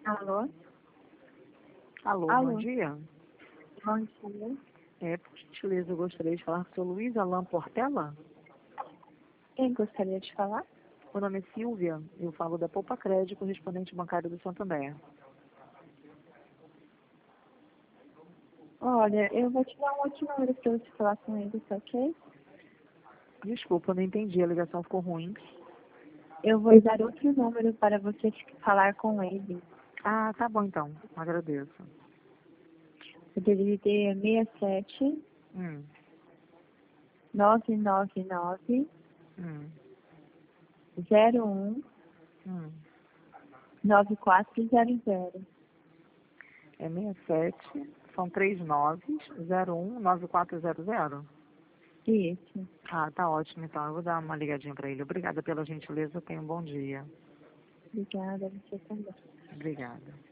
Alô? Alô, Alô? bom dia. Bom dia. Por gentileza, eu gostaria de falar com o seu Luiz Alain Portela. Quem gostaria de falar? Meu nome é Silvia, eu falo da Poupa Crédito, correspondente bancário do Santander. Olha, eu vou te dar um outro número para você falar com ele, tá ok? Desculpa, eu não entendi, a ligação ficou ruim. Eu vou dar outro número para você falar com ele. Ah, tá bom então, agradeço. O DDD é 67 Hum, 999 hum, 01 hum. 9400. É 67, são 39019400. Isso. Ah, tá ótimo então, eu vou dar uma ligadinha para ele. Obrigada pela gentileza, tenha um bom dia. Obrigada, você também. Obrigada.